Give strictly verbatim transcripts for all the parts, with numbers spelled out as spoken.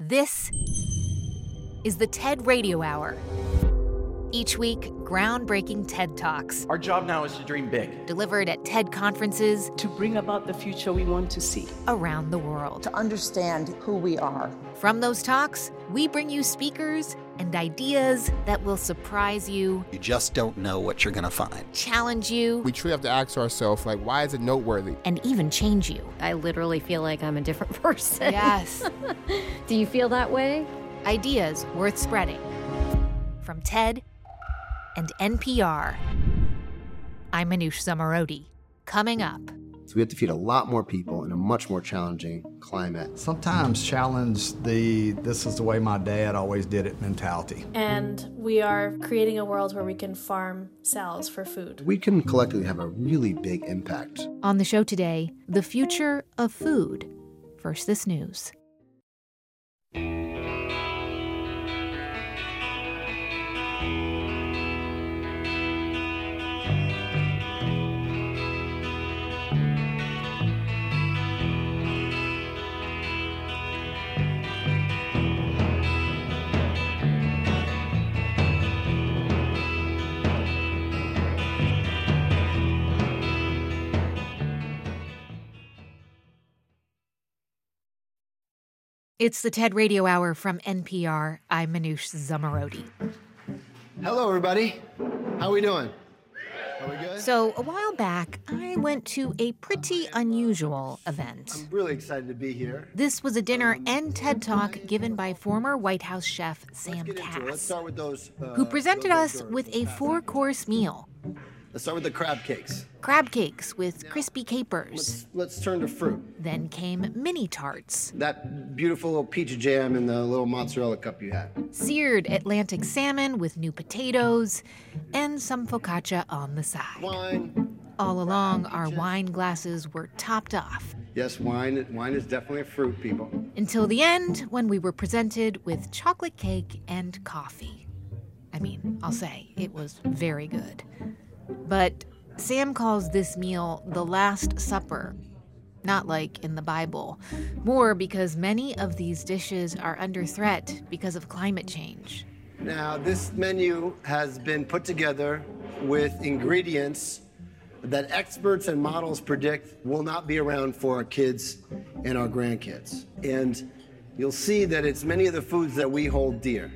This is the TED Radio Hour. Each week, groundbreaking TED Talks. Our job now is to dream big. Delivered at TED conferences. To bring about the future we want to see. Around the world. To understand who we are. From those talks, we bring you speakers and ideas that will surprise you. You just don't know what you're going to find. Challenge you. We truly have to ask ourselves, like, why is it noteworthy? And even change you. I literally feel like I'm a different person. Yes. Do you feel that way? Ideas worth spreading. From TED and N P R. I'm Manoush Zomorodi. Coming up. So we have to feed a lot more people in a much more challenging climate. Sometimes challenge the this is the way my dad always did it mentality. And we are creating a world where we can farm cells for food. We can collectively have a really big impact. On the show today, the future of food. First, this news. It's the TED Radio Hour from N P R. I'm Manoush Zomorodi. Hello, everybody. How are we doing? Are we good? So, a while back, I went to a pretty unusual event. I'm really excited to be here. This was a dinner and TED Talk given by former White House chef Sam Let's Kass, Let's start with those, uh, who presented those us with a four-course meal. Let's start with the crab cakes. Crab cakes with crispy capers. Let's, let's turn to fruit. Then came mini tarts. That beautiful little peach jam in the little mozzarella cup you had. Seared Atlantic salmon with new potatoes, and some focaccia on the side. Wine. All along, our wine glasses were topped off. Yes, wine, wine is definitely a fruit, people. Until the end, when we were presented with chocolate cake and coffee. I mean, I'll say, it was very good. But Sam calls this meal the Last Supper, not like in the Bible, more because many of these dishes are under threat because of climate change. Now, this menu has been put together with ingredients that experts and models predict will not be around for our kids and our grandkids. And you'll see that it's many of the foods that we hold dear.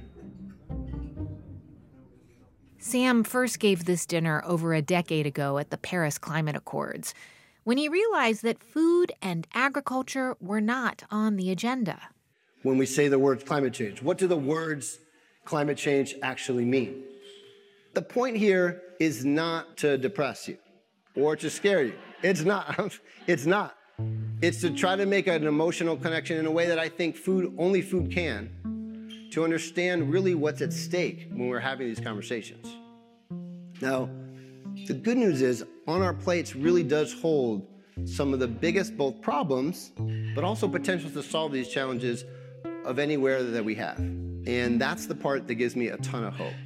Sam first gave this dinner over a decade ago at the Paris Climate Accords, when he realized that food and agriculture were not on the agenda. When we say the words climate change, what do the words climate change actually mean? The point here is not to depress you or to scare you. It's not. It's not. It's to try to make an emotional connection in a way that I think food, only food can, to understand really what's at stake when we're having these conversations. Now, the good news is, on our plates really does hold some of the biggest both problems, but also potentials to solve these challenges of anywhere that we have. And that's the part that gives me a ton of hope.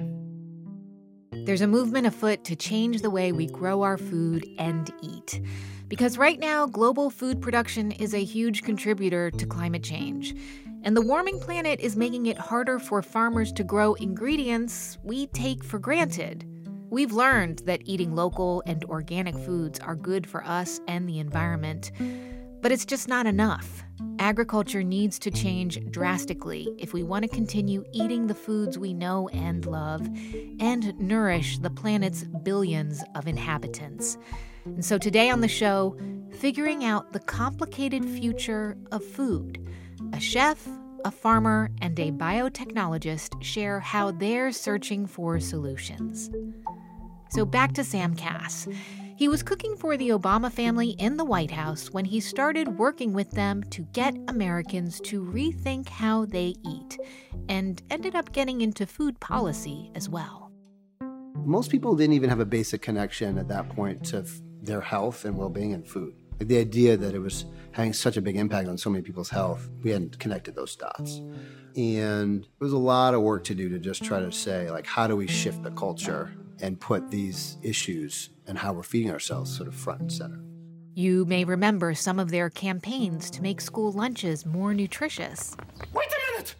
There's a movement afoot to change the way we grow our food and eat. Because right now, global food production is a huge contributor to climate change. And the warming planet is making it harder for farmers to grow ingredients we take for granted. We've learned that eating local and organic foods are good for us and the environment. But it's just not enough. Agriculture needs to change drastically if we want to continue eating the foods we know and love and nourish the planet's billions of inhabitants. And so today on the show, figuring out the complicated future of food. A chef, a farmer, and a biotechnologist share how they're searching for solutions. So back to Sam Kass. He was cooking for the Obama family in the White House when he started working with them to get Americans to rethink how they eat, and ended up getting into food policy as well. Most people didn't even have a basic connection at that point to f- their health and well-being and food. Like the idea that it was having such a big impact on so many people's health, we hadn't connected those dots. And there was a lot of work to do to just try to say, like, how do we shift the culture and put these issues and how we're feeding ourselves sort of front and center. You may remember some of their campaigns to make school lunches more nutritious. Wait a minute!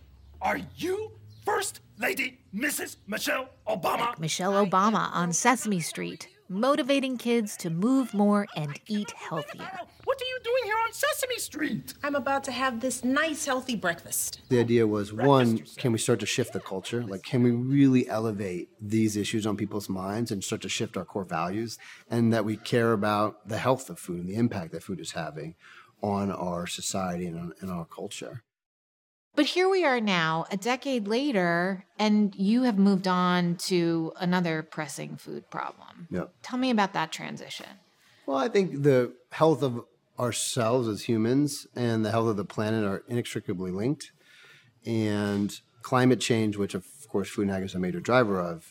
Are you First Lady Missus Michelle Obama? Michelle Obama on Sesame Street, motivating kids to move more and eat healthier. What are you doing here on Sesame Street? I'm about to have this nice, healthy breakfast. The idea was, one, can we start to shift the culture? Like, can we really elevate these issues on people's minds and start to shift our core values? And that we care about the health of food and the impact that food is having on our society and on, and our culture. But here we are now, a decade later, and you have moved on to another pressing food problem. Yep. Tell me about that transition. Well, I think the health of ourselves as humans and the health of the planet are inextricably linked. And climate change, which of course food and ag is a major driver of,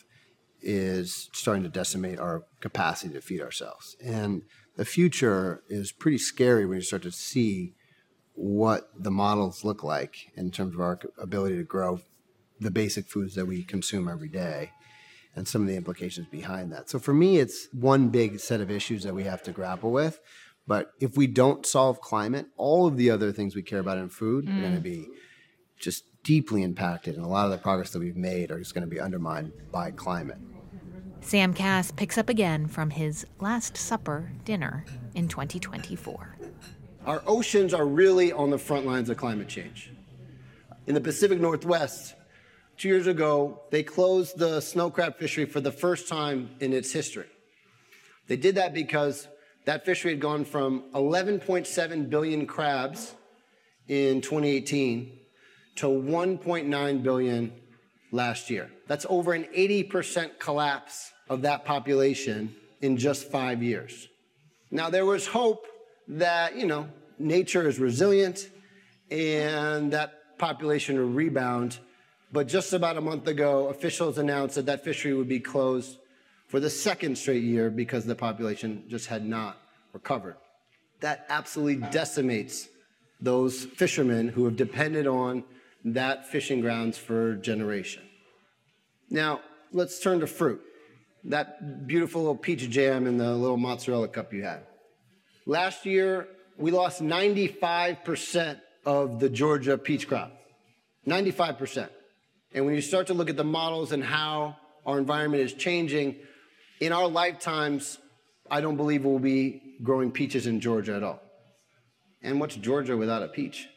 is starting to decimate our capacity to feed ourselves. And the future is pretty scary when you start to see what the models look like in terms of our ability to grow the basic foods that we consume every day and some of the implications behind that. So for me, it's one big set of issues that we have to grapple with. But if we don't solve climate, all of the other things we care about in food mm. are going to be just deeply impacted. And a lot of the progress that we've made are just going to be undermined by climate. Sam Kass picks up again from his Last Supper dinner in twenty twenty-four. Our oceans are really on the front lines of climate change. In the Pacific Northwest, two years ago, they closed the snow crab fishery for the first time in its history. They did that because that fishery had gone from eleven point seven billion crabs in twenty eighteen to one point nine billion last year. That's over an eighty percent collapse of that population in just five years. Now, there was hope that, you know, nature is resilient and that population will rebound. But just about a month ago, officials announced that that fishery would be closed for the second straight year because the population just had not recovered. That absolutely decimates those fishermen who have depended on that fishing grounds for generations. Now, let's turn to fruit. That beautiful little peach jam in the little mozzarella cup you had. Last year, we lost ninety-five percent of the Georgia peach crop. ninety-five percent. And when you start to look at the models and how our environment is changing, in our lifetimes, I don't believe we'll be growing peaches in Georgia at all. And what's Georgia without a peach?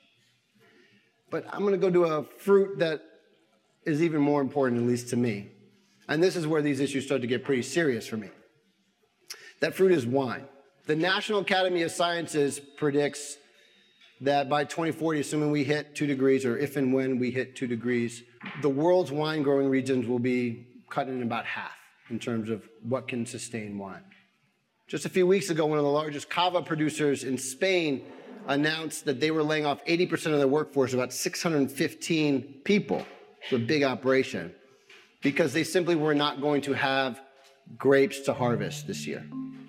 But I'm going to go to a fruit that is even more important, at least to me. And this is where these issues start to get pretty serious for me. That fruit is wine. The National Academy of Sciences predicts that by twenty forty, assuming we hit two degrees, or if and when we hit two degrees, the world's wine growing regions will be cut in about half in terms of what can sustain wine. Just a few weeks ago, one of the largest cava producers in Spain announced that they were laying off eighty percent of their workforce, about six hundred fifteen people. It's a big operation, because they simply were not going to have grapes to harvest this year.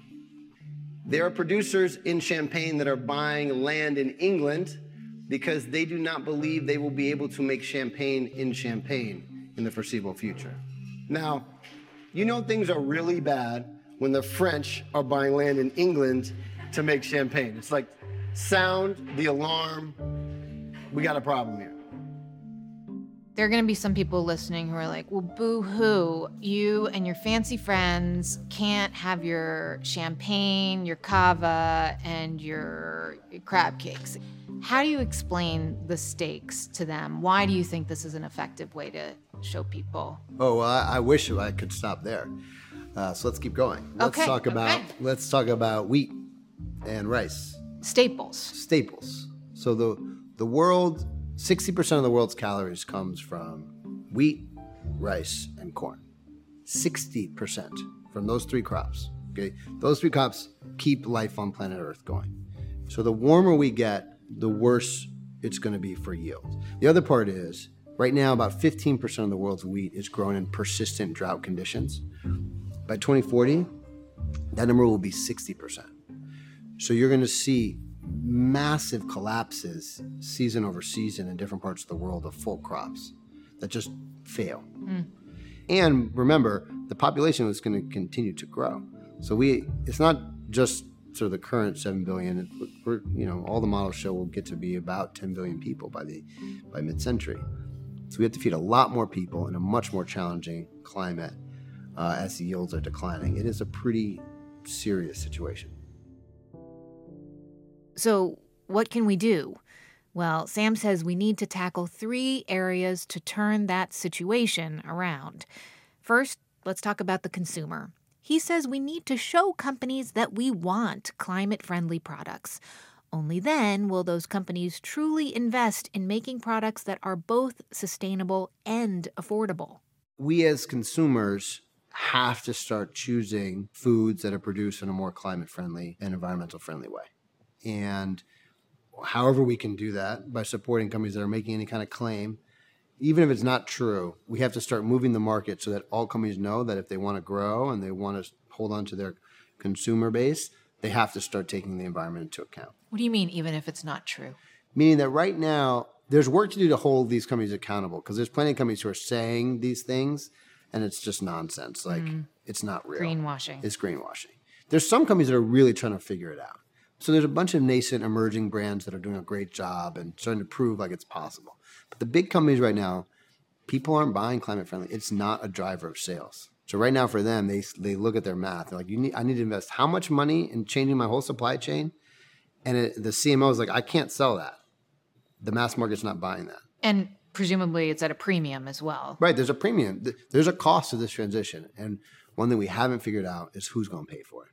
There are producers in Champagne that are buying land in England because they do not believe they will be able to make champagne in Champagne in the foreseeable future. Now, you know things are really bad when the French are buying land in England to make champagne. It's like, sound the alarm, we got a problem here. There are going to be some people listening who are like, well, boo-hoo, you and your fancy friends can't have your champagne, your cava, and your crab cakes. How do you explain the stakes to them? Why do you think this is an effective way to show people? Oh, well, I, I wish I could stop there. Uh, so let's keep going. Let's okay, talk about okay. let's talk about wheat and rice. Staples. Staples. So the the world, sixty percent of the world's calories comes from wheat, rice, and corn. sixty percent from those three crops. Okay, those three crops keep life on planet Earth going. So the warmer we get, the worse it's going to be for yield. The other part is, right now, about fifteen percent of the world's wheat is grown in persistent drought conditions. By twenty forty, that number will be sixty percent. So you're going to see massive collapses season over season in different parts of the world of full crops that just fail. Mm. And remember, the population is going to continue to grow. So we, it's not just sort of the current seven billion. We're, you know, all the models show we'll get to be about ten billion people by the by mid-century. So we have to feed a lot more people in a much more challenging climate uh, as the yields are declining. It is a pretty serious situation. So what can we do? Well, Sam says we need to tackle three areas to turn that situation around. First, let's talk about the consumer. He says we need to show companies that we want climate-friendly products. Only then will those companies truly invest in making products that are both sustainable and affordable. We as consumers have to start choosing foods that are produced in a more climate-friendly and environmental-friendly way. And however we can do that, by supporting companies that are making any kind of claim, even if it's not true, we have to start moving the market so that all companies know that if they want to grow and they want to hold on to their consumer base, they have to start taking the environment into account. What do you mean, even if it's not true? Meaning that right now, there's work to do to hold these companies accountable, because there's plenty of companies who are saying these things, and it's just nonsense. Like, mm. it's not real. Greenwashing. It's greenwashing. There's some companies that are really trying to figure it out. So there's a bunch of nascent emerging brands that are doing a great job and starting to prove like it's possible. But the big companies right now, people aren't buying climate friendly. It's not a driver of sales. So right now for them, they they look at their math. They're like, you need, I need to invest how much money in changing my whole supply chain? And it, the C M O is like, I can't sell that. The mass market's not buying that. And presumably it's at a premium as well. Right, there's a premium. There's a cost to this transition. And one thing we haven't figured out is who's going to pay for it.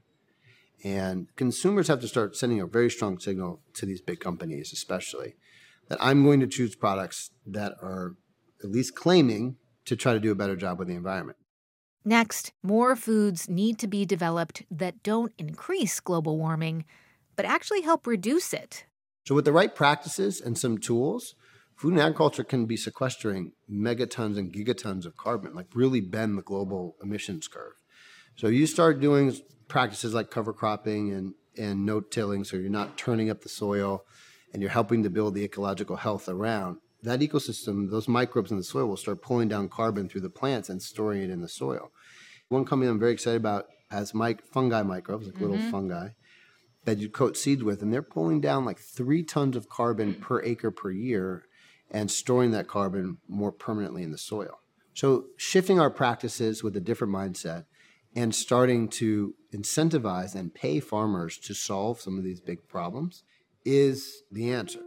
And consumers have to start sending a very strong signal to these big companies, especially, that I'm going to choose products that are at least claiming to try to do a better job with the environment. Next, more foods need to be developed that don't increase global warming, but actually help reduce it. So with the right practices and some tools, food and agriculture can be sequestering megatons and gigatons of carbon, like really bend the global emissions curve. So you start doing practices like cover cropping and, and no-tilling, so you're not turning up the soil and you're helping to build the ecological health around. That ecosystem, those microbes in the soil will start pulling down carbon through the plants and storing it in the soil. One company I'm very excited about has mic- fungi microbes, like mm-hmm. little fungi, that you coat seeds with, and they're pulling down like three tons of carbon per acre per year and storing that carbon more permanently in the soil. So shifting our practices with a different mindset and starting to incentivize and pay farmers to solve some of these big problems is the answer.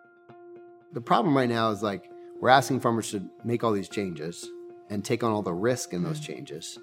The problem right now is like we're asking farmers to make all these changes and take on all the risk in those changes,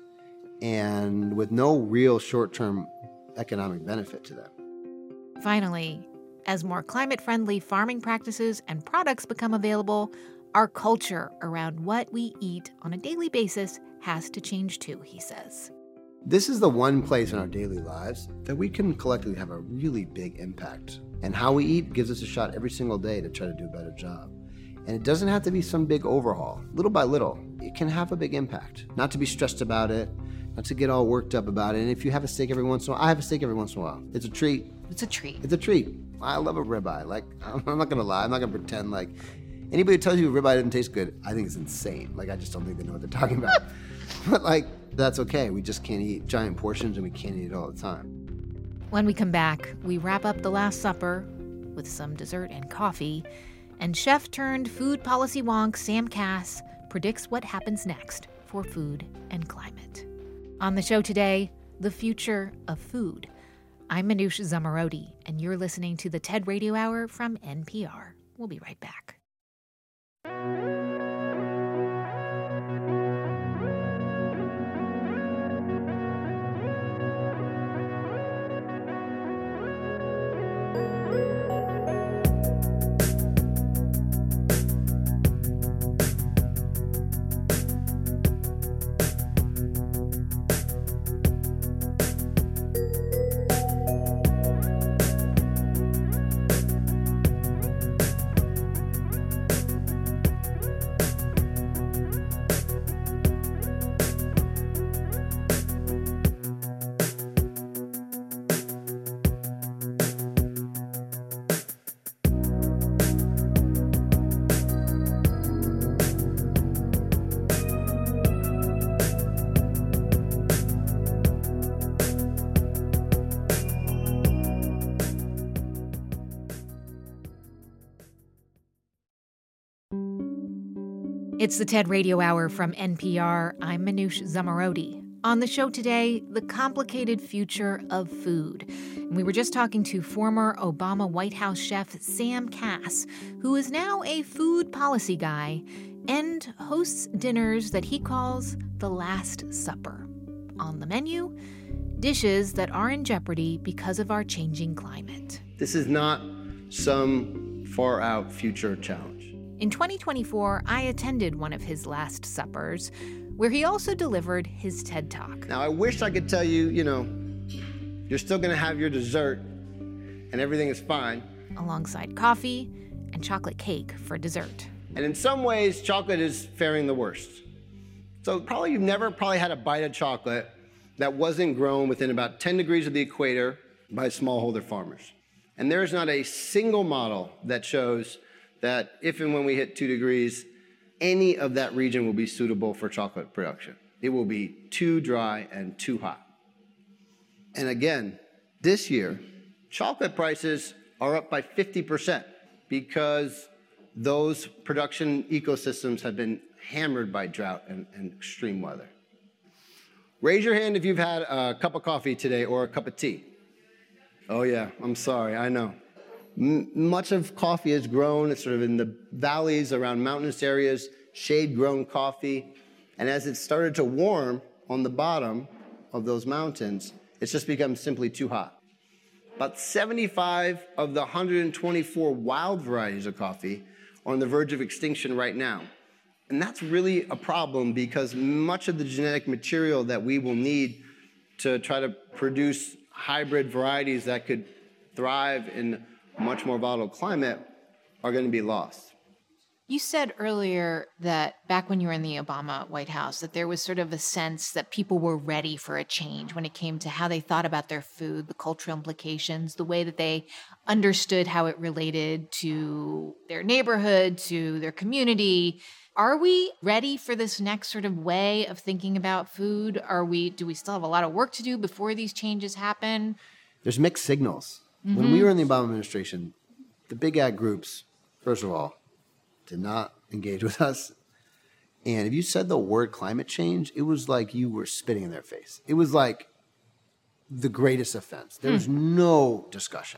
and with no real short-term economic benefit to them. Finally, as more climate-friendly farming practices and products become available, our culture around what we eat on a daily basis has to change too, he says. This is the one place in our daily lives that we can collectively have a really big impact. And how we eat gives us a shot every single day to try to do a better job. And it doesn't have to be some big overhaul. Little by little, it can have a big impact. Not to be stressed about it, not to get all worked up about it. And if you have a steak every once in a while, I have a steak every once in a while. It's a treat. It's a treat. It's a treat. I love a ribeye. Like, I'm not going to lie. I'm not going to pretend like anybody who tells you a ribeye doesn't taste good, I think it's insane. Like, I just don't think they know what they're talking about. But like, that's okay. We just can't eat giant portions and we can't eat it all the time. When we come back, we wrap up the Last Supper with some dessert and coffee, and chef-turned-food policy wonk Sam Kass predicts what happens next for food and climate. On the show today, the future of food. I'm Manoush Zomorodi, and you're listening to the TED Radio Hour from N P R. We'll be right back. It's the TED Radio Hour from N P R. I'm Manoush Zomorodi. On the show today, the complicated future of food. And we were just talking to former Obama White House chef Sam Kass, who is now a food policy guy and hosts dinners that he calls the Last Supper. On the menu, dishes that are in jeopardy because of our changing climate. This is not some far-out future challenge. In twenty twenty-four, I attended one of his Last Suppers, where he also delivered his TED Talk. Now, I wish I could tell you, you know, you're still going to have your dessert and everything is fine. Alongside coffee and chocolate cake for dessert. And in some ways, chocolate is faring the worst. So probably you've never probably had a bite of chocolate that wasn't grown within about ten degrees of the equator by smallholder farmers. And there is not a single model that shows that if and when we hit two degrees, any of that region will be suitable for chocolate production. It will be too dry and too hot. And again, this year, chocolate prices are up by fifty percent because those production ecosystems have been hammered by drought and, and extreme weather. Raise your hand if you've had a cup of coffee today or a cup of tea. Oh yeah, I'm sorry, I know. M- much of coffee is grown, it's sort of in the valleys around mountainous areas, shade-grown coffee. And as it started to warm on the bottom of those mountains, it's just become simply too hot. About seventy-five of the one hundred twenty-four wild varieties of coffee are on the verge of extinction right now. And that's really a problem because much of the genetic material that we will need to try to produce hybrid varieties that could thrive in a much more volatile climate are going to be lost. You said earlier that back when you were in the Obama White House, that there was sort of a sense that people were ready for a change when it came to how they thought about their food, the cultural implications, the way that they understood how it related to their neighborhood, to their community. Are we ready for this next sort of way of thinking about food? Are we, do we still have a lot of work to do before these changes happen? There's mixed signals. Mm-hmm. When we were in the Obama administration, the big ag groups, first of all, did not engage with us. And if you said the word climate change, it was like you were spitting in their face. It was like the greatest offense. There was hmm. no discussion.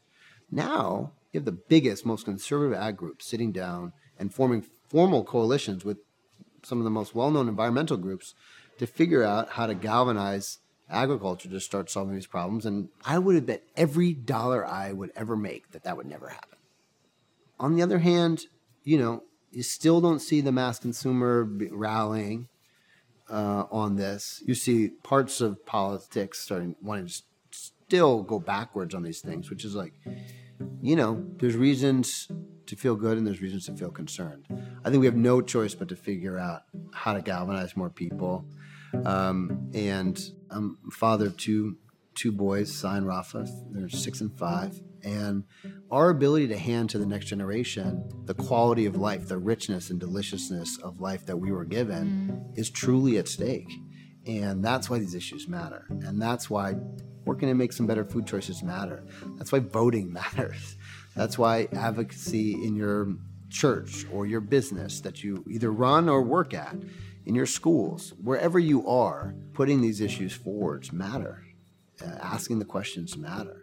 Now, you have the biggest, most conservative ag groups sitting down and forming formal coalitions with some of the most well-known environmental groups to figure out how to galvanize agriculture to start solving these problems. And I would have bet every dollar I would ever make that that would never happen. On the other hand, you know, you still don't see the mass consumer rallying uh, on this. You see parts of politics starting wanting to still go backwards on these things, which is like, you know, there's reasons to feel good and there's reasons to feel concerned. I think we have no choice but to figure out how to galvanize more people. Um, and I'm father of two two boys, Sai and Rafa. They're six and five. And our ability to hand to the next generation the quality of life, the richness and deliciousness of life that we were given mm. is truly at stake. And that's why these issues matter. And that's why working to make some better food choices matter. That's why voting matters. That's why advocacy in your church or your business that you either run or work at, in your schools, wherever you are, putting these issues forward matter. Uh, asking the questions matter.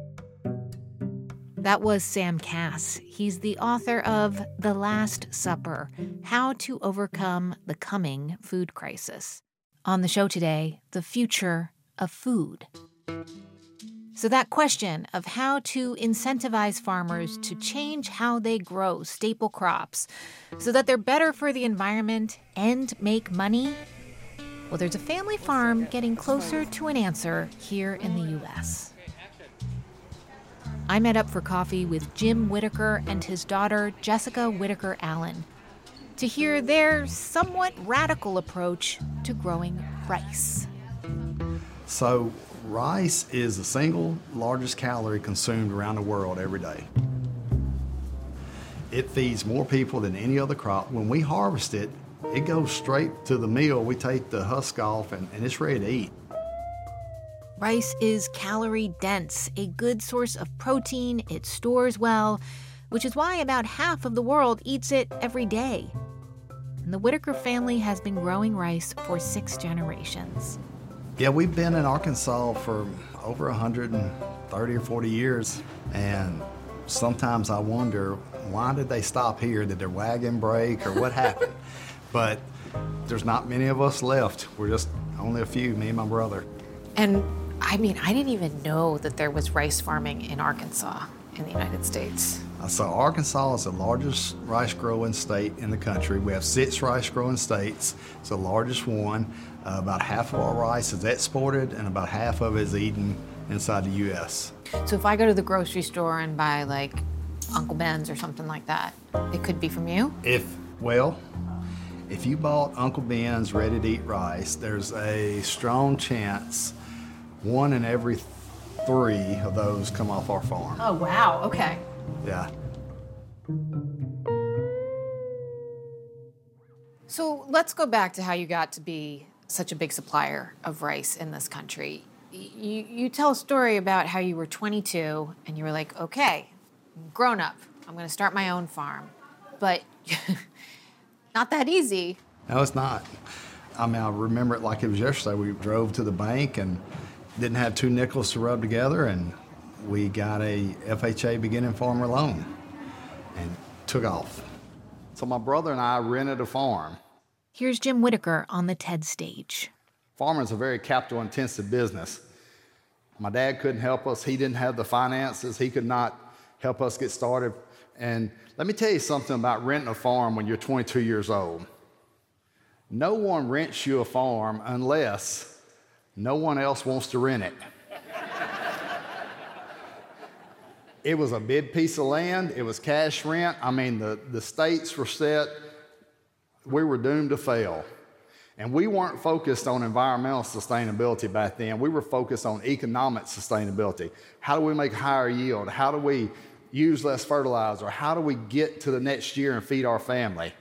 That was Sam Kass. He's the author of The Last Supper, How to Overcome the Coming Food Crisis. On the show today, the future of food. So that question of how to incentivize farmers to change how they grow staple crops so that they're better for the environment and make money, well, there's a family farm getting closer to an answer here in the U S. I met up for coffee with Jim Whitaker and his daughter, Jessica Whitaker Allen, to hear their somewhat radical approach to growing rice. So rice is the single largest calorie consumed around the world every day. It feeds more people than any other crop. When we harvest it, it goes straight to the mill. We take the husk off and, and it's ready to eat. Rice is calorie dense, a good source of protein, it stores well, which is why about half of the world eats it every day. and the Whitaker family has been growing rice for six generations. Yeah, we've been in Arkansas for over one hundred thirty or forty years, and sometimes I wonder, why did they stop here? Did their wagon break or what happened? But there's not many of us left. We're just only a few, me and my brother. And I mean, I didn't even know that there was rice farming in Arkansas in the United States. So Arkansas is the largest rice growing state in the country. We have six rice growing states. It's the largest one. Uh, about half of our rice is exported and about half of it is eaten inside the U S. So if I go to the grocery store and buy like Uncle Ben's or something like that, it could be from you? If, well, if you bought Uncle Ben's ready-to-eat rice, there's a strong chance one in every three of those come off our farm. Oh, wow, okay. Yeah. So let's go back to how you got to be such a big supplier of rice in this country. You, you tell a story about how you were twenty-two and you were like, okay, I'm grown up, I'm gonna start my own farm. But not that easy. No, it's not. I mean, I remember it like it was yesterday. We drove to the bank and didn't have two nickels to rub together, and we got a F H A beginning farmer loan and took off. So my brother and I rented a farm. Here's Jim Whitaker on the TED stage. Farming is a very capital-intensive business. My dad couldn't help us. He didn't have the finances. He could not help us get started. And let me tell you something about renting a farm when you're twenty-two years old. No one rents you a farm unless no one else wants to rent it. It was a big piece of land. It was cash rent. I mean, the, the states were set. We were doomed to fail. And we weren't focused on environmental sustainability back then. We were focused on economic sustainability. How do we make higher yield? How do we use less fertilizer? How do we get to the next year and feed our family?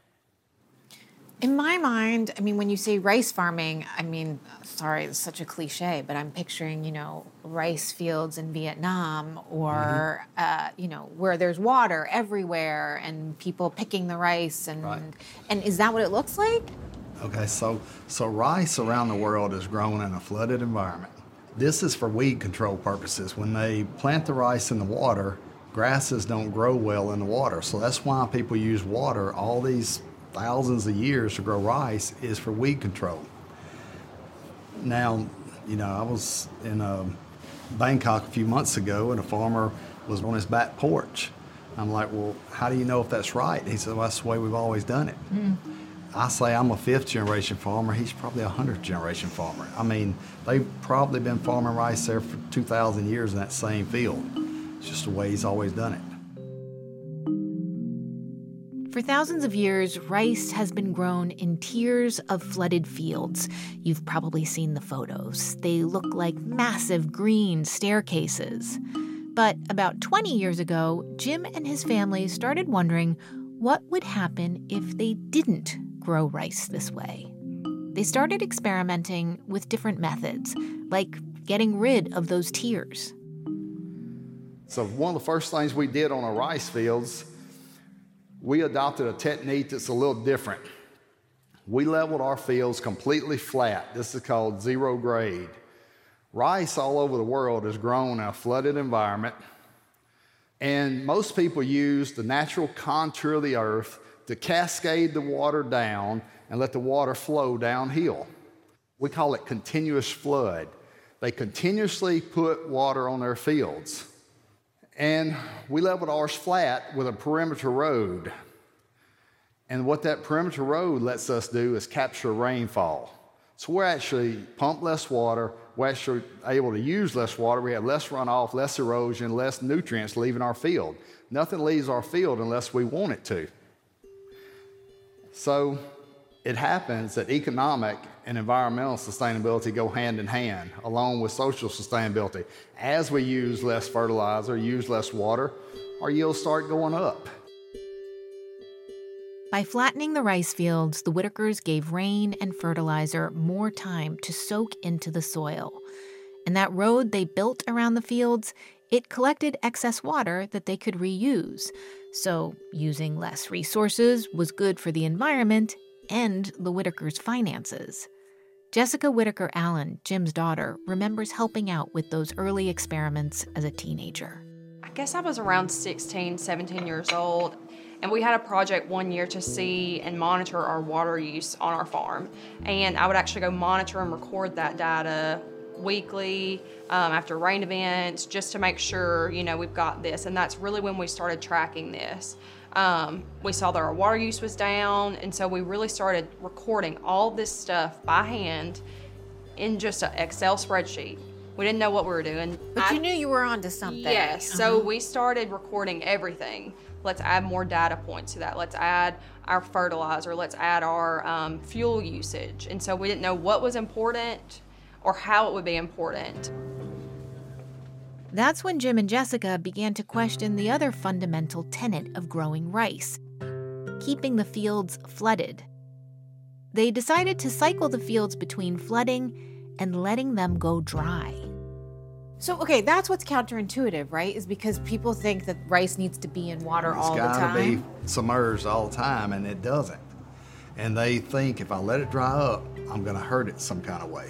In my mind, I mean, when you say rice farming, I mean, sorry, it's such a cliche, but I'm picturing, you know, rice fields in Vietnam or, mm-hmm. uh, you know, where there's water everywhere and people picking the rice. And, right. and is that what it looks like? Okay, so, so rice around the world is grown in a flooded environment. This is for weed control purposes. When they plant the rice in the water, grasses don't grow well in the water. So that's why people use water all these thousands of years to grow rice is for weed control. Now, you know, I was in uh, Bangkok a few months ago and a farmer was on his back porch. I'm like, well, how do you know if that's right? He said, well, that's the way we've always done it. Mm. I say I'm a fifth generation farmer. He's probably a hundredth generation farmer. I mean, they've probably been farming rice there for two thousand years in that same field. It's just the way he's always done it. For thousands of years, rice has been grown in tiers of flooded fields. You've probably seen the photos. They look like massive green staircases. But about twenty years ago, Jim and his family started wondering what would happen if they didn't grow rice this way. They started experimenting with different methods, like getting rid of those tiers. So one of the first things we did on our rice fields, we adopted a technique that's a little different. We leveled our fields completely flat. This is called zero grade. Rice all over the world is grown in a flooded environment, and most people use the natural contour of the earth to cascade the water down and let the water flow downhill. We call it continuous flood. They continuously put water on their fields. And we leveled ours flat with a perimeter road. And what that perimeter road lets us do is capture rainfall. So we're actually pump less water, we're actually able to use less water, we have less runoff, less erosion, less nutrients leaving our field. Nothing leaves our field unless we want it to. So it happens that economic and environmental sustainability go hand in hand, along with social sustainability. As we use less fertilizer, use less water, our yields start going up. By flattening the rice fields, the Whitakers gave rain and fertilizer more time to soak into the soil. And that road they built around the fields, it collected excess water that they could reuse. So using less resources was good for the environment and the Whitakers' finances. Jessica Whitaker Allen, Jim's daughter, remembers helping out with those early experiments as a teenager. I guess I was around sixteen, seventeen years old, and we had a project one year to see and monitor our water use on our farm. And I would actually go monitor and record that data weekly um, after rain events, just to make sure, you know, we've got this. And that's really when we started tracking this. Um, we saw that our water use was down, and so we really started recording all this stuff by hand in just an Excel spreadsheet. We didn't know what we were doing. But I, you knew you were onto something. Yes, uh-huh. So we started recording everything. Let's add more data points to that. Let's add our fertilizer. Let's add our um, fuel usage. And so we didn't know what was important or how it would be important. That's when Jim and Jessica began to question the other fundamental tenet of growing rice, keeping the fields flooded. They decided to cycle the fields between flooding and letting them go dry. So, okay, that's what's counterintuitive, right? Is because people think that rice needs to be in water It's all the gotta time. be submerged all the time, and it doesn't. And they think if I let it dry up, I'm gonna hurt it some kind of way.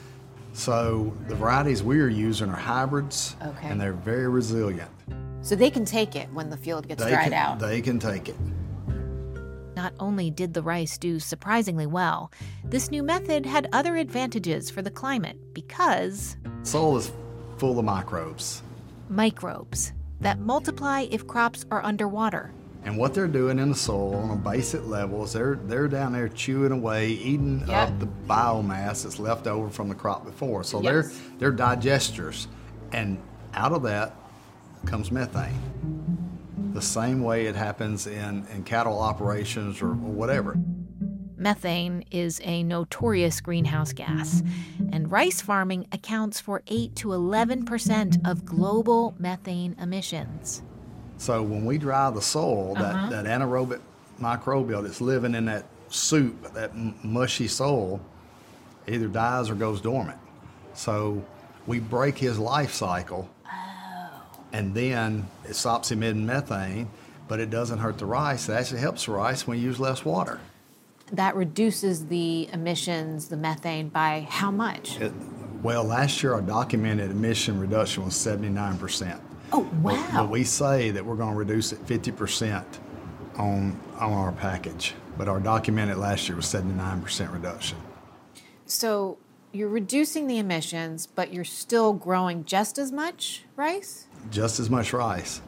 So the varieties we're using are hybrids, Okay. and they're very resilient. So they can take it when the field gets They dried can, out. They can take it. Not only did the rice do surprisingly well, this new method had other advantages for the climate because Soil is full of microbes. microbes that multiply if crops are underwater. And what they're doing in the soil on a basic level is they're, they're down there chewing away, eating Yep. up the biomass that's left over from the crop before. So Yes. they're, they're digesters. And out of that comes methane. The same way it happens in, in cattle operations or, or whatever. Methane is a notorious greenhouse gas, and rice farming accounts for eight to eleven percent of global methane emissions. So when we dry the soil, Uh-huh. that, that anaerobic microbial that's living in that soup, that m- mushy soil, either dies or goes dormant. So we break his life cycle, and then it stops emitting methane, but it doesn't hurt the rice. It actually helps the rice when you use less water. That reduces the emissions, the methane, by how much? It, well, last year our documented emission reduction was seventy-nine percent. Oh, wow. But, but we say that we're going to reduce it fifty percent on, on our package. But our documented last year was seventy-nine percent reduction. So you're reducing the emissions, but you're still growing just as much rice? Just as much rice.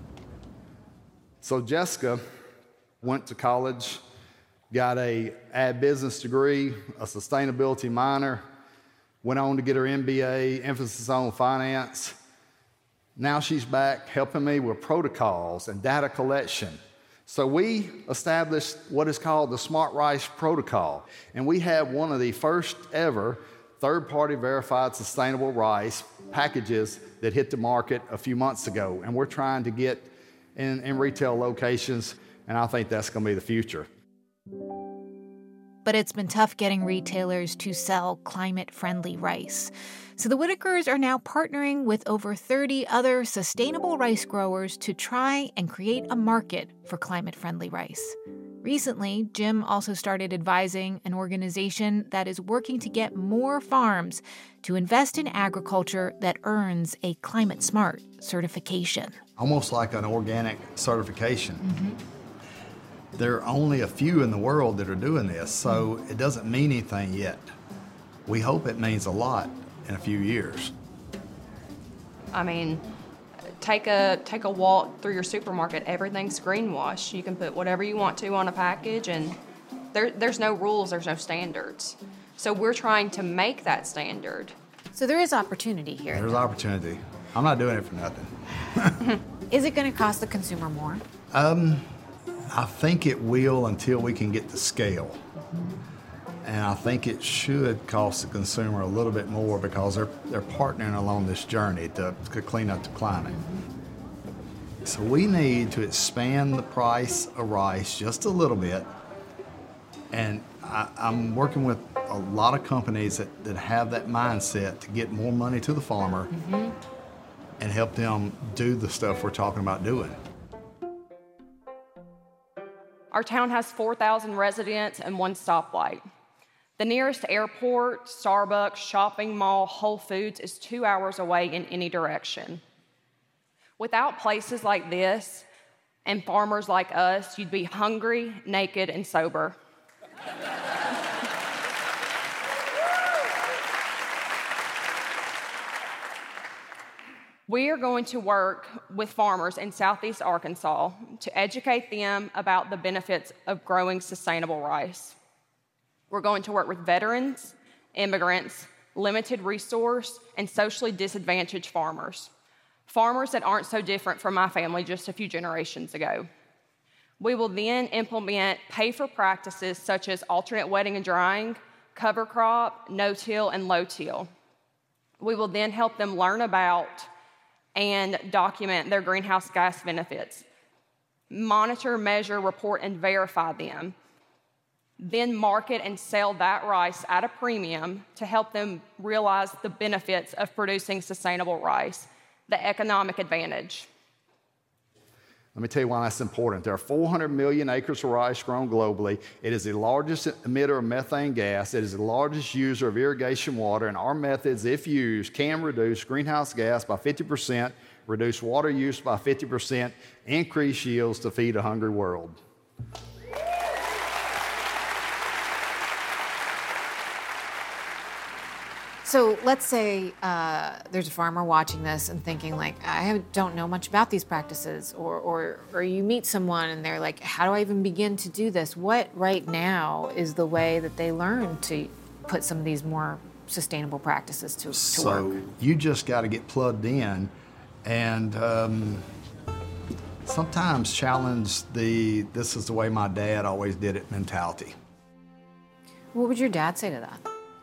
So Jessica went to college, got a ag business degree, a sustainability minor, went on to get her M B A, emphasis on finance. Now she's back helping me with protocols and data collection. So we established what is called the Smart Rice Protocol, and we have one of the first ever third-party verified sustainable rice packages that hit the market a few months ago, and we're trying to get in, in retail locations, and I think that's going to be the future. But it's been tough getting retailers to sell climate-friendly rice. So the Whitakers are now partnering with over thirty other sustainable rice growers to try and create a market for climate-friendly rice. Recently, Jim also started advising an organization that is working to get more farms to invest in agriculture that earns a Climate Smart certification. Almost like an organic certification. Mm-hmm. There are only a few in the world that are doing this, so it doesn't mean anything yet. We hope it means a lot in a few years. I mean, take a take a walk through your supermarket. Everything's greenwash. You can put whatever you want to on a package, and there, there's no rules, there's no standards. So we're trying to make that standard. So there is opportunity here. There's opportunity. I'm not doing it for nothing. Is it going to cost the consumer more? Um, I think it will until we can get to scale. And I think it should cost the consumer a little bit more because they're, they're partnering along this journey to, to clean up the climate. So we need to expand the price of rice just a little bit. And I, I'm working with a lot of companies that, that have that mindset to get more money to the farmer mm-hmm. and help them do the stuff we're talking about doing. Our town has four thousand residents and one stoplight. The nearest airport, Starbucks, shopping mall, Whole Foods is two hours away in any direction. Without places like this and farmers like us, you'd be hungry, naked, and sober. We are going to work with farmers in Southeast Arkansas to educate them about the benefits of growing sustainable rice. We're going to work with veterans, immigrants, limited resource, and socially disadvantaged farmers. Farmers that aren't so different from my family just a few generations ago. We will then implement pay-for practices such as alternate wetting and drying, cover crop, no-till, and low-till. We will then help them learn about and document their greenhouse gas benefits, monitor, measure, report, and verify them, then market and sell that rice at a premium to help them realize the benefits of producing sustainable rice, the economic advantage. Let me tell you why that's important. There are four hundred million acres of rice grown globally. It is the largest emitter of methane gas. It is the largest user of irrigation water, and our methods, if used, can reduce greenhouse gas by fifty percent, reduce water use by fifty percent, increase yields to feed a hungry world. So let's say uh, there's a farmer watching this and thinking like, I don't know much about these practices, or, or or you meet someone and they're like, how do I even begin to do this? What right now is the way that they learn to put some of these more sustainable practices to, to so work? You just got to get plugged in and um, sometimes challenge the, this is the way my dad always did it mentality. What would your dad say to that?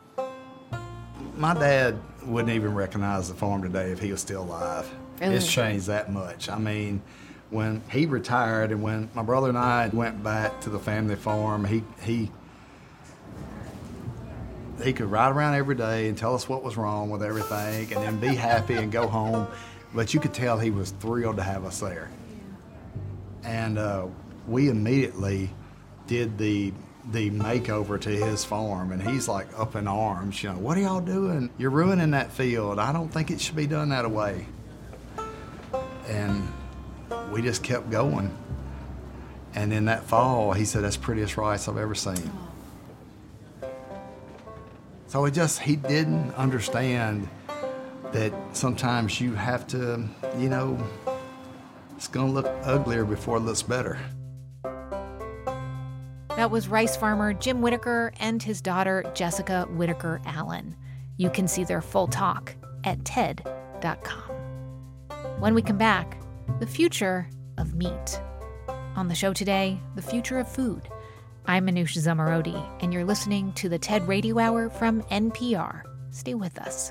My dad wouldn't even recognize the farm today if he was still alive. Really? It's changed that much. I mean, when he retired and when my brother and I went back to the family farm, he he he could ride around every day and tell us what was wrong with everything and then be happy and go home. But you could tell he was thrilled to have us there. And uh, we immediately did the the makeover to his farm, and he's like up in arms, you know, what are y'all doing? You're ruining that field. I don't think it should be done that way. And we just kept going. And in that fall, he said, that's the prettiest rice I've ever seen. So it just, he didn't understand that sometimes you have to, you know, it's gonna look uglier before it looks better. That was rice farmer Jim Whitaker and his daughter Jessica Whitaker Allen. You can see their full talk at T E D dot com. When we come back, the future of meat. On the show today, the future of food. I'm Manoush Zomorodi, and you're listening to the TED Radio Hour from N P R. Stay with us.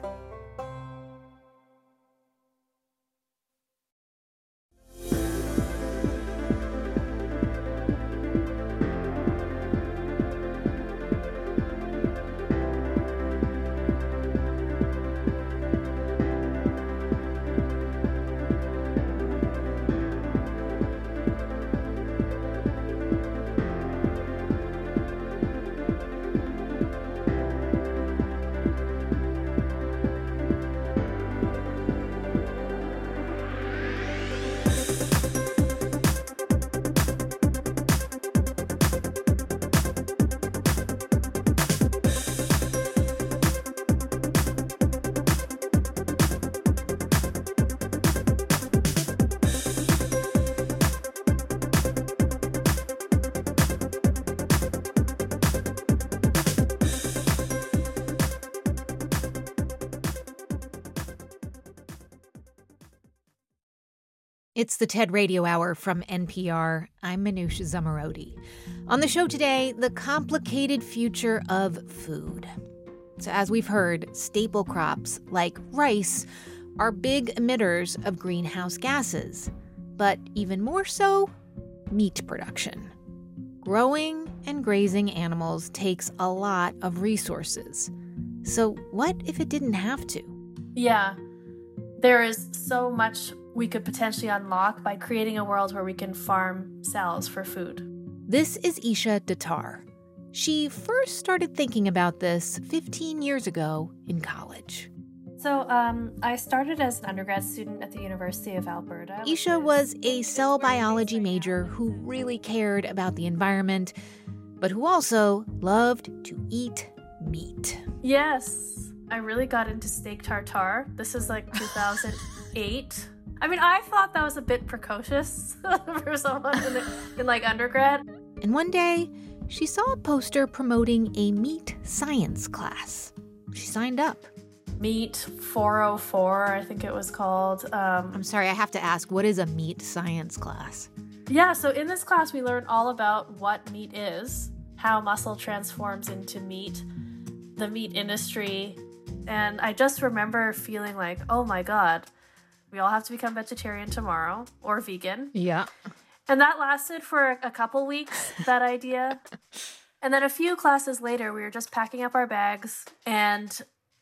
It's the TED Radio Hour from N P R. I'm Manoush Zomorodi. On the show today, the complicated future of food. So as we've heard, staple crops like rice are big emitters of greenhouse gases. But even more so, meat production. Growing and grazing animals takes a lot of resources. So what if it didn't have to? Yeah, there is so much we could potentially unlock by creating a world where we can farm cells for food. This is Isha Datar. She first started thinking about this fifteen years ago in college. So um, I started as an undergrad student at the University of Alberta. Isha was a cell biology major who really cared about the environment, but who also loved to eat meat. Yes, I really got into steak tartare. This is like two thousand eight. I mean, I thought that was a bit precocious for someone in, in like undergrad. And one day, she saw a poster promoting a meat science class. She signed up. Meat four oh four, I think it was called. Um, I'm sorry, I have to ask, what is a meat science class? Yeah, so in this class, we learn all about what meat is, how muscle transforms into meat, the meat industry. And I just remember feeling like, oh my God, we all have to become vegetarian tomorrow or vegan. Yeah. And that lasted for a couple weeks, that idea. And then a few classes later, we were just packing up our bags and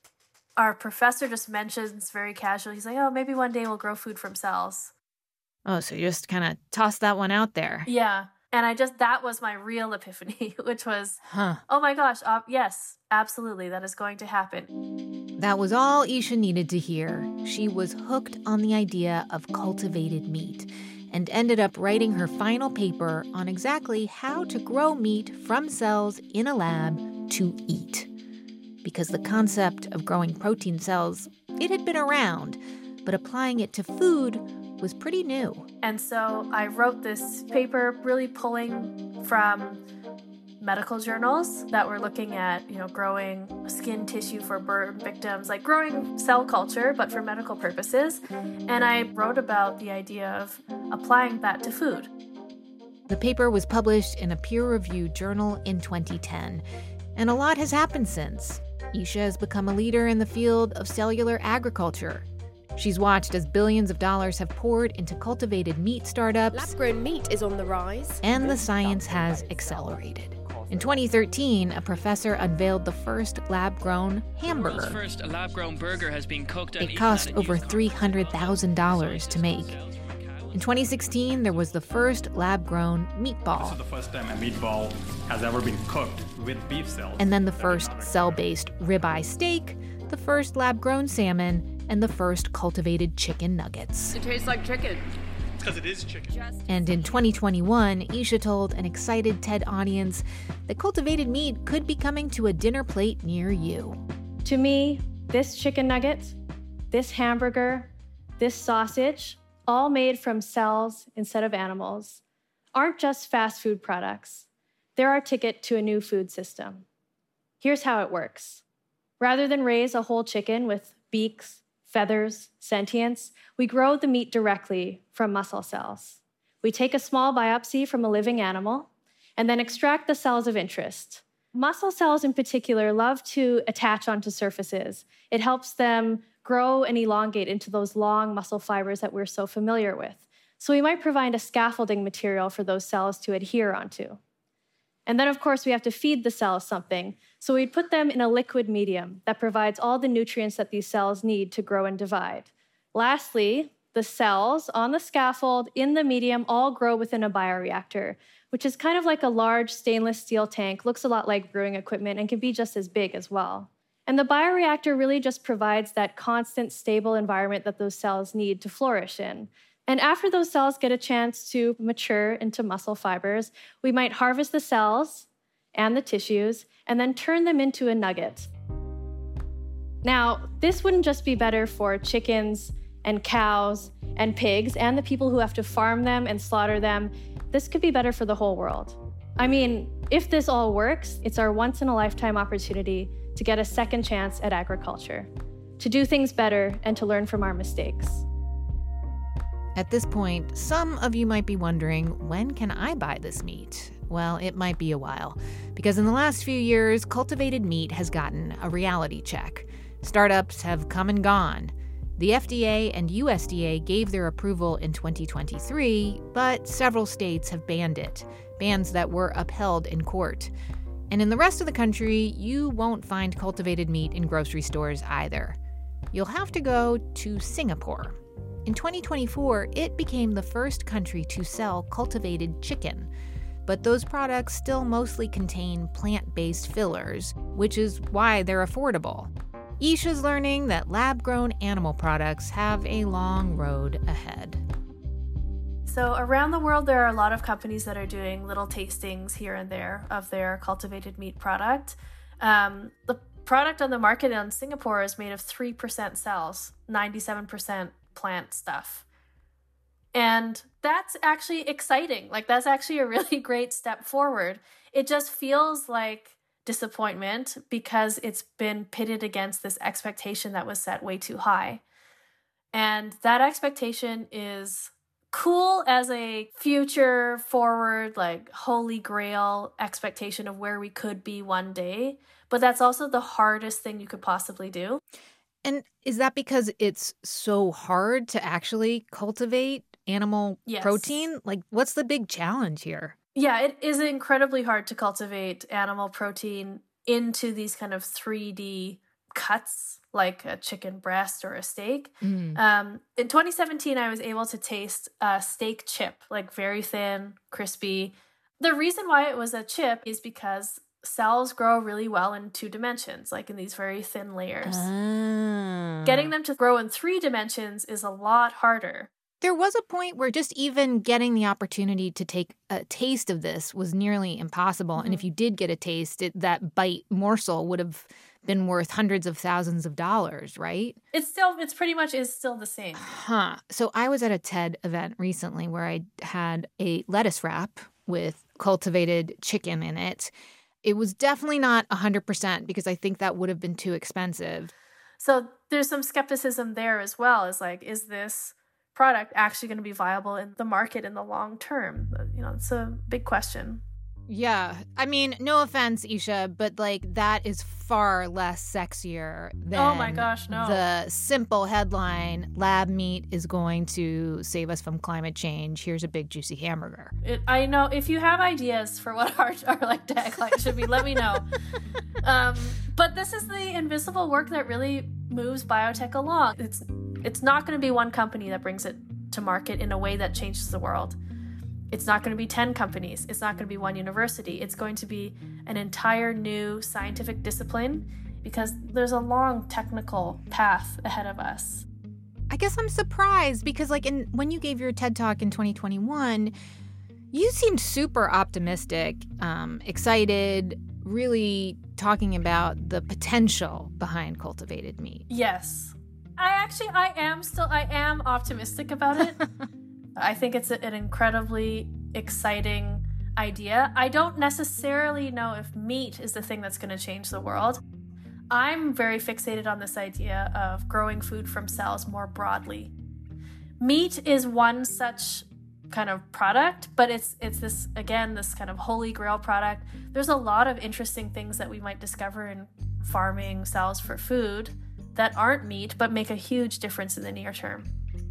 our professor just mentions very casually, he's like, oh, maybe one day we'll grow food from cells. Oh, so you just kind of tossed that one out there. Yeah. And I just, that was my real epiphany, which was, huh. oh my gosh, uh, yes, absolutely, that is going to happen. That was all Isha needed to hear. She was hooked on the idea of cultivated meat and ended up writing her final paper on exactly how to grow meat from cells in a lab to eat. Because the concept of growing protein cells, it had been around, but applying it to food was pretty new. And so I wrote this paper really pulling from medical journals that were looking at, you know, growing skin tissue for burn victims, like growing cell culture, but for medical purposes. And I wrote about the idea of applying that to food. The paper was published in a peer-reviewed journal in twenty ten, and a lot has happened since. Isha has become a leader in the field of cellular agriculture. She's watched as billions of dollars have poured into cultivated meat startups. Lab-grown meat is on the rise. And the science has accelerated. In twenty thirteen, a professor unveiled the first lab-grown hamburger. The world's first lab-grown burger has been cooked and it cost over three hundred thousand dollars to make. In twenty sixteen, there was the first lab-grown meatball. This is the first time a meatball has ever been cooked with beef cells. And then the first cell-based ribeye steak, the first lab-grown salmon, and the first cultivated chicken nuggets. It tastes like chicken. Because it is chicken. And in twenty twenty-one, Isha told an excited TED audience that cultivated meat could be coming to a dinner plate near you. To me, this chicken nugget, this hamburger, this sausage, all made from cells instead of animals, aren't just fast food products. They're our ticket to a new food system. Here's how it works. Rather than raise a whole chicken with beaks, feathers, sentience, we grow the meat directly from muscle cells. We take a small biopsy from a living animal and then extract the cells of interest. Muscle cells in particular love to attach onto surfaces. It helps them grow and elongate into those long muscle fibers that we're so familiar with. So we might provide a scaffolding material for those cells to adhere onto. And then, of course, we have to feed the cells something. So we'd put them in a liquid medium that provides all the nutrients that these cells need to grow and divide. Lastly, the cells on the scaffold in the medium all grow within a bioreactor, which is kind of like a large stainless steel tank, looks a lot like brewing equipment, and can be just as big as well. And the bioreactor really just provides that constant, stable environment that those cells need to flourish in. And after those cells get a chance to mature into muscle fibers, we might harvest the cells and the tissues and then turn them into a nugget. Now, this wouldn't just be better for chickens and cows and pigs and the people who have to farm them and slaughter them. This could be better for the whole world. I mean, if this all works, it's our once-in-a-lifetime opportunity to get a second chance at agriculture, to do things better and to learn from our mistakes. At this point, some of you might be wondering, when can I buy this meat? Well, it might be a while, because in the last few years, cultivated meat has gotten a reality check. Startups have come and gone. The F D A and U S D A gave their approval in twenty twenty-three, but several states have banned it, bans that were upheld in court. And in the rest of the country, you won't find cultivated meat in grocery stores either. You'll have to go to Singapore. In twenty twenty-four, it became the first country to sell cultivated chicken. but those products still mostly contain plant-based fillers, which is why they're affordable. Isha's learning that lab-grown animal products have a long road ahead. So around the world, there are a lot of companies that are doing little tastings here and there of their cultivated meat product. Um, the product on the market in Singapore is made of three percent cells, ninety-seven percent plant stuff. And that's actually exciting. Like, that's actually a really great step forward. It just feels like disappointment because it's been pitted against this expectation that was set way too high. And that expectation is cool as a future forward, like holy grail expectation of where we could be one day. But that's also the hardest thing you could possibly do. And is that because it's so hard to actually cultivate animal Yes. protein? Like, what's the big challenge here? Yeah, it is incredibly hard to cultivate animal protein into these kind of three D cuts, like a chicken breast or a steak. Mm. Um, in twenty seventeen, I was able to taste a steak chip, like very thin, crispy. The reason why it was a chip is because cells grow really well in two dimensions, like in these very thin layers. Ah. Getting them to grow in three dimensions is a lot harder. There was a point where just even getting the opportunity to take a taste of this was nearly impossible. Mm-hmm. And if you did get a taste, it, that bite morsel would have been worth hundreds of thousands of dollars, right? It's still, it's pretty much is still the same. Huh. So I was at a TED event recently where I had a lettuce wrap with cultivated chicken in it. It was definitely not one hundred percent because I think that would have been too expensive. So there's some skepticism there as well. Is like, is this product actually going to be viable in the market in the long term? You know, it's a big question. Yeah. I mean, no offense, Isha, but like that is far less sexier than Oh my gosh, no. the simple headline, lab meat is going to save us from climate change. Here's a big juicy hamburger. It, I know, if you have ideas for what our, our like tagline should be, let me know. Um, but this is the invisible work that really moves biotech along. It's it's not going to be one company that brings it to market in a way that changes the world. It's not going to be ten companies. It's not going to be one university. It's going to be an entire new scientific discipline because there's a long technical path ahead of us. I guess I'm surprised because like in when you gave your TED Talk in twenty twenty-one, you seemed super optimistic, um, excited, really talking about the potential behind cultivated meat. Yes. I actually, I am still, I am optimistic about it. I think it's a, an incredibly exciting idea. I don't necessarily know if meat is the thing that's going to change the world. I'm very fixated on this idea of growing food from cells more broadly. Meat is one such kind of product, but it's it's this, again, this kind of holy grail product. There's a lot of interesting things that we might discover in farming cells for food that aren't meat, but make a huge difference in the near term.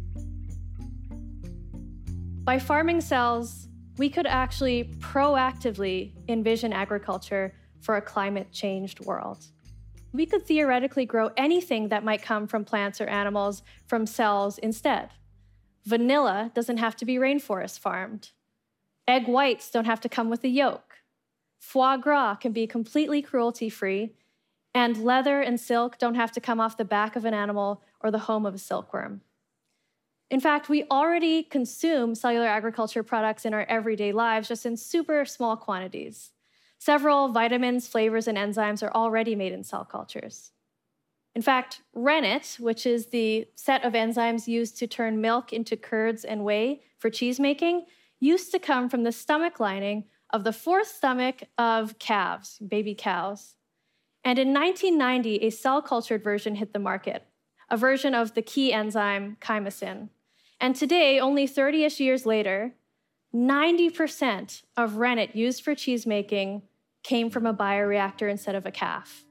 By farming cells, we could actually proactively envision agriculture for a climate-changed world. We could theoretically grow anything that might come from plants or animals from cells instead. Vanilla doesn't have to be rainforest farmed. Egg whites don't have to come with a yolk. Foie gras can be completely cruelty-free, and leather and silk don't have to come off the back of an animal or the home of a silkworm. In fact, we already consume cellular agriculture products in our everyday lives, just in super small quantities. Several vitamins, flavors, and enzymes are already made in cell cultures. In fact, rennet, which is the set of enzymes used to turn milk into curds and whey for cheese making, used to come from the stomach lining of the fourth stomach of calves, baby cows. And in nineteen ninety, a cell-cultured version hit the market, a version of the key enzyme chymosin. And today, only thirty-ish years later, ninety percent of rennet used for cheese making came from a bioreactor instead of a calf.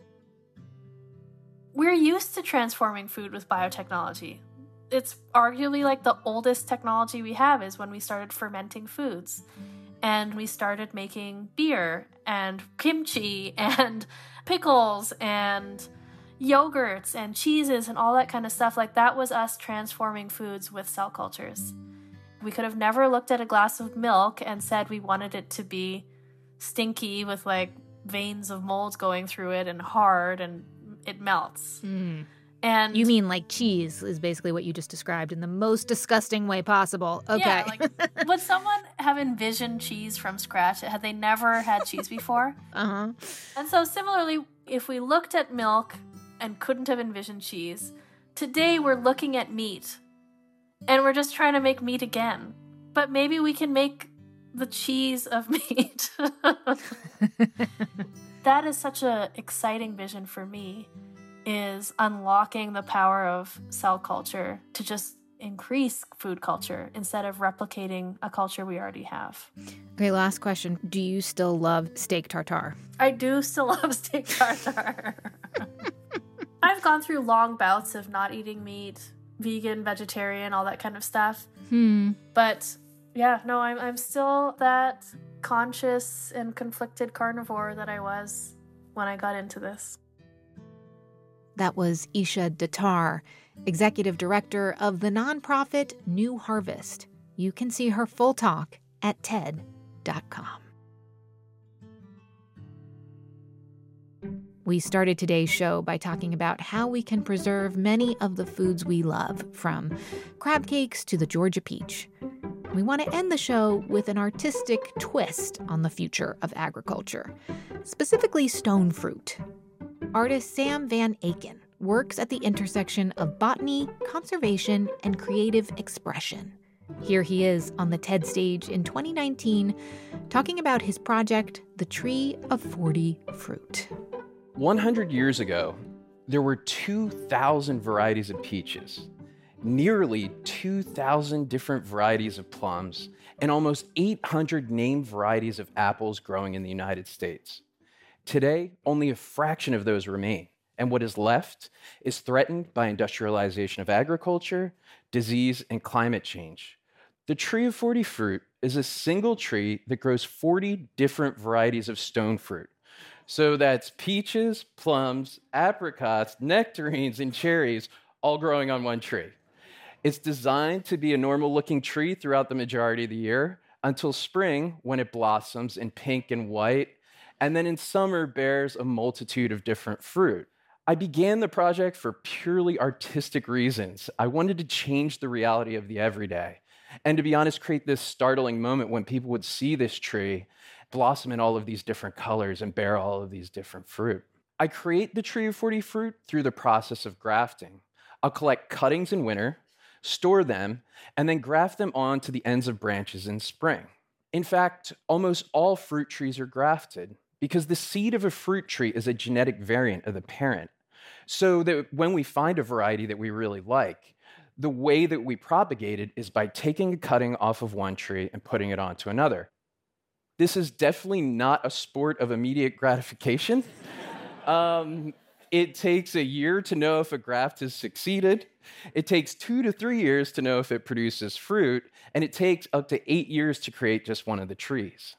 We're used to transforming food with biotechnology. It's arguably like the oldest technology we have is when we started fermenting foods. And we started making beer and kimchi and pickles and yogurts and cheeses and all that kind of stuff. Like that was us transforming foods with cell cultures. We could have never looked at a glass of milk and said we wanted it to be stinky with like veins of mold going through it and hard and it melts. Mm. And you mean like cheese is basically what you just described in the most disgusting way possible. Okay. Yeah, like, would someone have envisioned cheese from scratch? Had they never had cheese before? Uh-huh. And so similarly, if we looked at milk and couldn't have envisioned cheese, today we're looking at meat and we're just trying to make meat again. But maybe we can make the cheese of meat. That is such an exciting vision for me, is unlocking the power of cell culture to just increase food culture instead of replicating a culture we already have. Okay, last question. Do you still love steak tartare? I do still love steak tartare. I've gone through long bouts of not eating meat, vegan, vegetarian, all that kind of stuff. Hmm. But yeah, no, I'm I'm still that conscious and conflicted carnivore that I was when I got into this. That was Isha Datar, executive director of the nonprofit New Harvest. You can see her full talk at T E D dot com. We started today's show by talking about how we can preserve many of the foods we love, from crab cakes to the Georgia peach. We want to end the show with an artistic twist on the future of agriculture, specifically stone fruit. Artist Sam Van Aken works at the intersection of botany, conservation, and creative expression. Here he is on the TED stage in twenty nineteen, talking about his project, The Tree of forty Fruit. one hundred years ago, there were two thousand varieties of peaches, nearly two thousand different varieties of plums, and almost eight hundred named varieties of apples growing in the United States. Today, only a fraction of those remain, and what is left is threatened by industrialization of agriculture, disease, and climate change. The Tree of forty Fruit is a single tree that grows forty different varieties of stone fruit. So that's peaches, plums, apricots, nectarines, and cherries all growing on one tree. It's designed to be a normal-looking tree throughout the majority of the year until spring, when it blossoms in pink and white, and then in summer bears a multitude of different fruit. I began the project for purely artistic reasons. I wanted to change the reality of the everyday, and to be honest, create this startling moment when people would see this tree blossom in all of these different colors and bear all of these different fruit. I create the Tree of forty Fruit through the process of grafting. I'll collect cuttings in winter, store them, and then graft them onto the ends of branches in spring. In fact, almost all fruit trees are grafted because the seed of a fruit tree is a genetic variant of the parent. So that when we find a variety that we really like, the way that we propagate it is by taking a cutting off of one tree and putting it onto another. This is definitely not a sport of immediate gratification. um, it takes a year to know if a graft has succeeded. It takes two to three years to know if it produces fruit, and it takes up to eight years to create just one of the trees.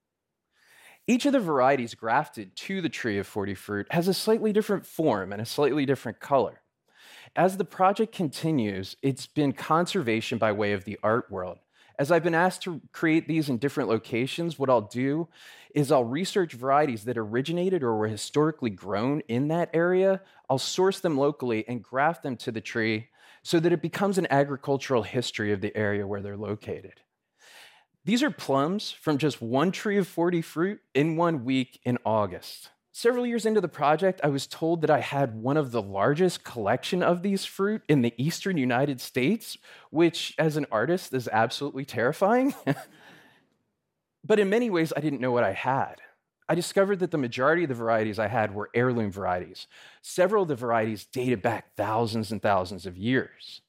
Each of the varieties grafted to the Tree of forty Fruit has a slightly different form and a slightly different color. As the project continues, it's been conservation by way of the art world. As I've been asked to create these in different locations, what I'll do is I'll research varieties that originated or were historically grown in that area. I'll source them locally and graft them to the tree so that it becomes an agricultural history of the area where they're located. These are plums from just one Tree of forty Fruit in one week in August. Several years into the project, I was told that I had one of the largest collection of these fruit in the eastern United States, which as an artist is absolutely terrifying. But in many ways, I didn't know what I had. I discovered that the majority of the varieties I had were heirloom varieties. Several of the varieties dated back thousands and thousands of years.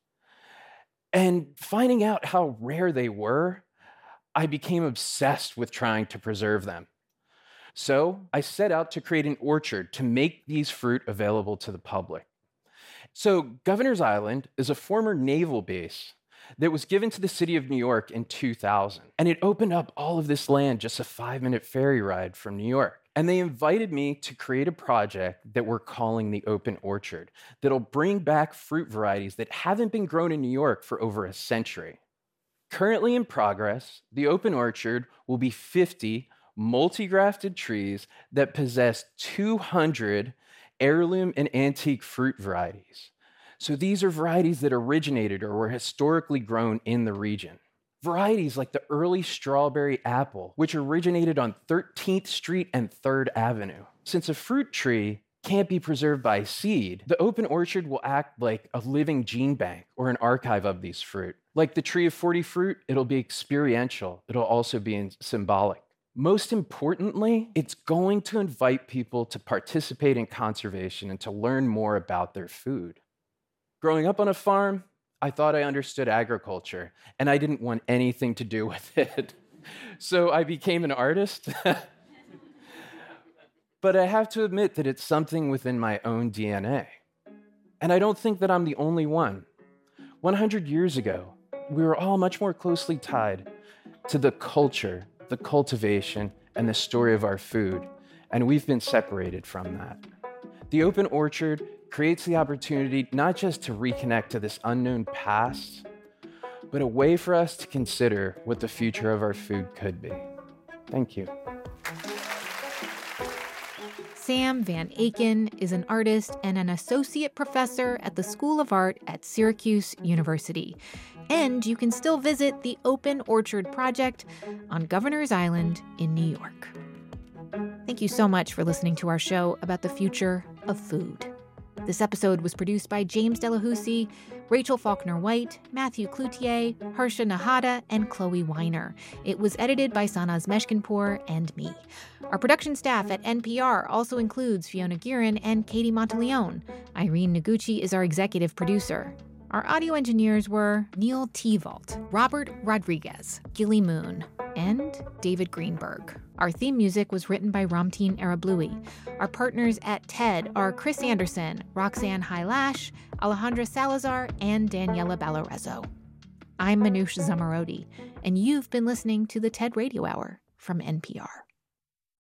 And finding out how rare they were, I became obsessed with trying to preserve them. So I set out to create an orchard to make these fruit available to the public. So Governor's Island is a former naval base that was given to the city of New York in two thousand. And it opened up all of this land, just a five-minute ferry ride from New York. And they invited me to create a project that we're calling the Open Orchard that'll bring back fruit varieties that haven't been grown in New York for over a century. Currently in progress, the open orchard will be fifty multi-grafted trees that possess two hundred heirloom and antique fruit varieties. So these are varieties that originated or were historically grown in the region. Varieties like the early strawberry apple, which originated on thirteenth Street and third Avenue. Since a fruit tree can't be preserved by seed, the open orchard will act like a living gene bank or an archive of these fruit. Like the tree of forty fruit, it'll be experiential. It'll also be symbolic. Most importantly, it's going to invite people to participate in conservation and to learn more about their food. Growing up on a farm, I thought I understood agriculture, and I didn't want anything to do with it. So I became an artist. But I have to admit that it's something within my own D N A. And I don't think that I'm the only one. one hundred years ago, we were all much more closely tied to the culture, the cultivation, and the story of our food, and we've been separated from that. The open orchard creates the opportunity not just to reconnect to this unknown past, but a way for us to consider what the future of our food could be. Thank you. Sam Van Aken is an artist and an associate professor at the School of Art at Syracuse University. And you can still visit the Open Orchard Project on Governor's Island in New York. Thank you so much for listening to our show about the future of food. This episode was produced by James Delahousie, Rachel Faulkner-White, Matthew Cloutier, Harsha Nahata, and Chloe Weiner. It was edited by Sanaz Meshkinpour and me. Our production staff at N P R also includes Fiona Guerin and Katie Monteleone. Irene Noguchi is our executive producer. Our audio engineers were Neil Tevault, Robert Rodriguez, Gilly Moon, and David Greenberg. Our theme music was written by Ramtin Arablouei. Our partners at TED are Chris Anderson, Roxanne Hylash, Alejandra Salazar, and Daniela Ballarezo. I'm Manoush Zomorodi, and you've been listening to the TED Radio Hour from N P R.